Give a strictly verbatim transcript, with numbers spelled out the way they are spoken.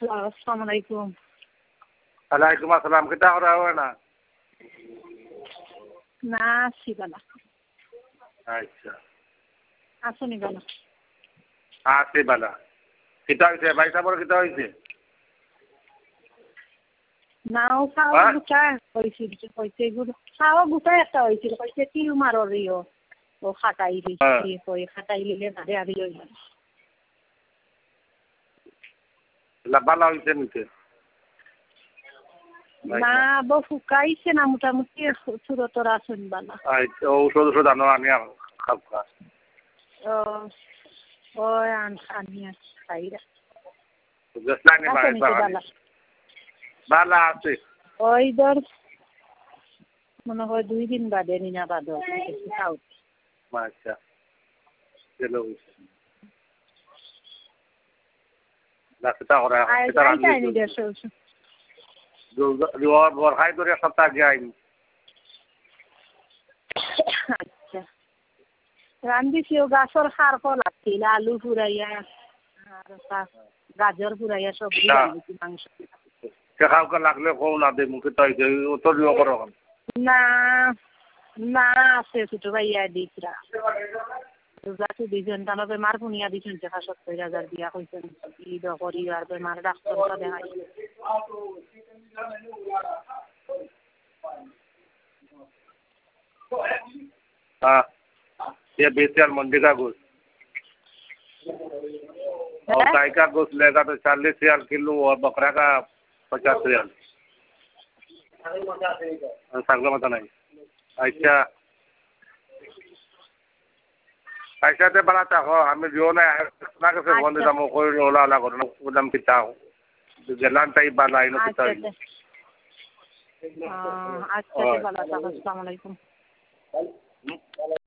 আসসালামু আলাইকুম। ওয়ালাইকুম আসসালাম। কিতা করা হয় না? না আছি বালা। আচ্ছা। আসুনি বালা। আছি বালা। কিতা হয়েছে? ভাই সাহেবের কিতা হয়েছে? নাও খাওয়া গুটা হয়েছিল কইছে এগুলো খাওয়া গুটা একটা হয়েছিল কইছে টিউমারর ইয়ে ও খাটাই দিচ্ছি কই খাটাই লিলে বাদে আর ইয়ে বালা হয়েছে নিতে? না বউ ফুকাইছে না মোটামুটি চুরতর আসুন বালা। আচ্ছা ঔষধ ওষুধ আনো আমি খাবো। ও ওই আন আনি খাইরা। বালা আছে। ওই ধর মনে হয় দুই দিন বাদে নিনা বাদ খাও। আচ্ছা চলো ডাক্তার ওরা ডাক্তার আনি দেড়শো জোর বর খাই ধরে সপ্তাহ আগে আইনি। আচ্ছা রান্ধিছি ও গাছর সার ফল লাগছিল আলু ফুরাইয়া আর গাজর ফুরাইয়া সবজি রান্ধিছি মাংস। খাওয়া লাগলে কও না দে মুখে তাই অত দিও করো। না না আছে ছোট ভাইয়া দিকরা যাতে দুইজন তানো বেমার পুনিয়া দিছেন টাকা সত্তর হাজার দিয়া কইছেন ঈদ করিবার বেমার ডাক্তার দেখাই। हाँ ये बेसियाल मंडी का गोश्त और गाय का गोश्त लेगा तो चालीस रियाल किलो और बकरा का पचास रियाल। सांगला मत नहीं अच्छा ऐसा तो बनाता हो हमें जो ना ना कैसे फोन देता मो कोई रोला वाला करो उदम पिता हो जलान टाइप वाला इनो पिता है। हाँ अच्छा तो वाला अस्सलाम वालेकुम।